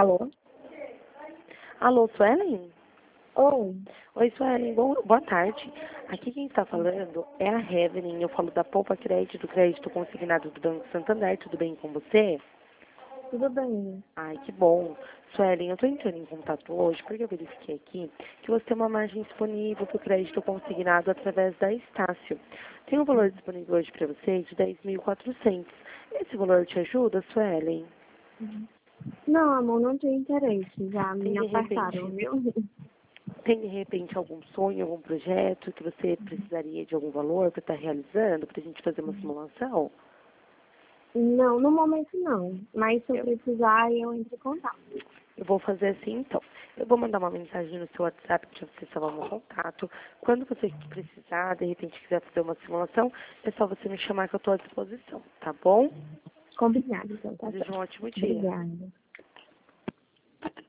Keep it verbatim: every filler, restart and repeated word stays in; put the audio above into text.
Alô? Alô, Suelen? Oi. Oi, Suelen, Bom, boa tarde. Aqui quem está falando é a Evelyn. Eu falo da Poupa Crédito, crédito consignado do Banco Santander. Tudo bem com você? Tudo bem? Ai, que bom. Suelen, eu estou entrando em contato hoje porque eu verifiquei aqui que você tem uma margem disponível para o crédito consignado através da Estácio. Tem um valor disponível hoje para você de dez mil e quatrocentos. Esse valor te ajuda, Suelen? Não, amor, não tenho interesse. Já Tem me de afastaram, repente viu? Tem, de repente, algum sonho, algum projeto que você precisaria de algum valor para estar realizando, para a gente fazer uma simulação? Não, no momento não. Mas se eu Eu, precisar, eu entro em contato. eu vou fazer assim, então. Eu vou mandar uma mensagem no seu WhatsApp para você salvar meu contato. Quando você precisar, de repente, quiser fazer uma simulação, é só você me chamar que eu estou à disposição, tá bom? Combinado, então, tá Desejo um certo. ótimo dia. Obrigada.